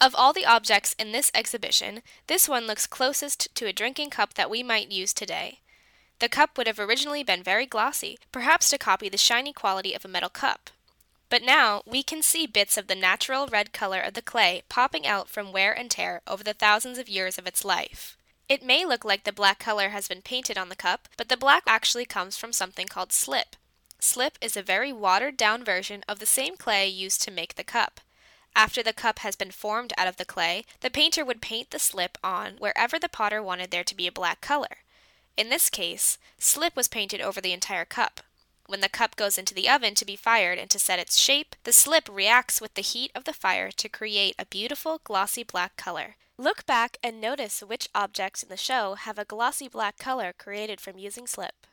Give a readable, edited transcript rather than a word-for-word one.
Of all the objects in this exhibition, this one looks closest to a drinking cup that we might use today. The cup would have originally been very glossy, perhaps to copy the shiny quality of a metal cup. But now we can see bits of the natural red color of the clay popping out from wear and tear over the thousands of years of its life. It may look like the black color has been painted on the cup, but the black actually comes from something called slip. Slip is a very watered-down version of the same clay used to make the cup. After the cup has been formed out of the clay, the painter would paint the slip on wherever the potter wanted there to be a black color. In this case, slip was painted over the entire cup. When the cup goes into the oven to be fired and to set its shape, the slip reacts with the heat of the fire to create a beautiful glossy black color. Look back and notice which objects in the show have a glossy black color created from using slip.